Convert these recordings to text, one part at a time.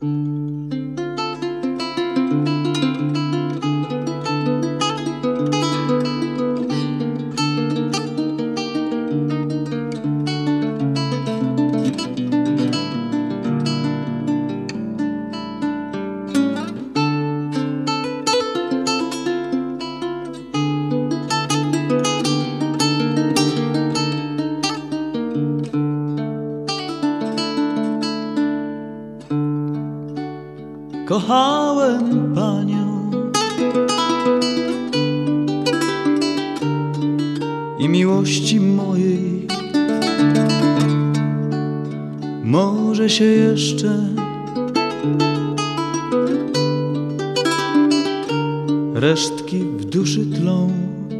Kochałem Panią i miłości mojej może się jeszcze resztki w duszy tlą,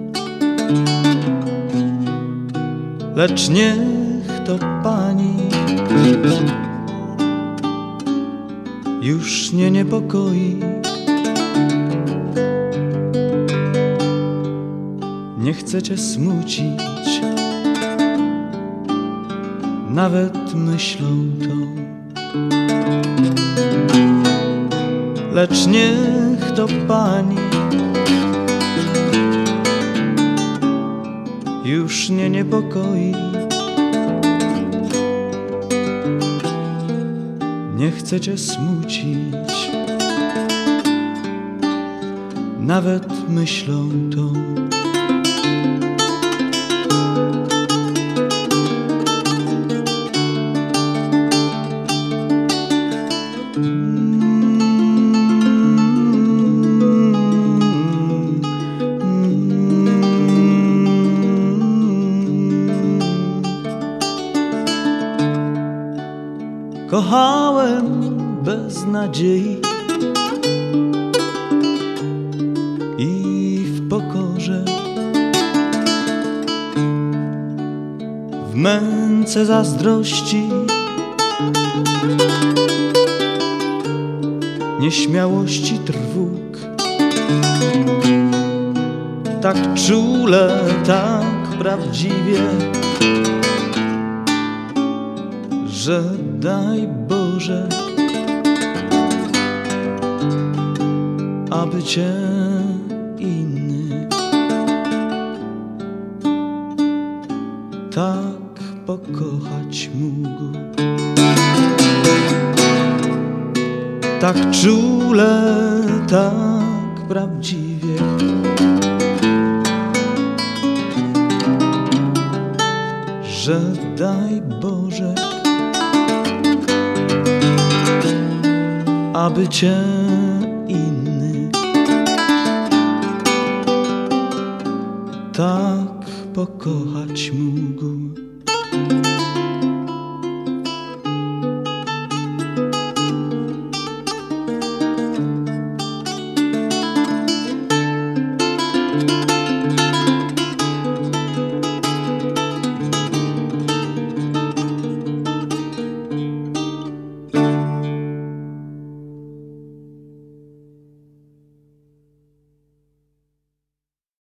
lecz niech to Pani już nie niepokoi. Nie chcę Cię smucić nawet myślą tą, lecz niech to Pani już nie niepokoi. Nie chcę Cię smucić nawet myślą tą. Kochałem bez nadziei i w pokorze, w męce zazdrości, nieśmiałości trwóg. Tak czule, tak prawdziwie, że daj Boże, aby Cię inny tak pokochać mógł. Tak czule, tak prawdziwie, że daj Boże, aby Cię inny tak pokochać mógł.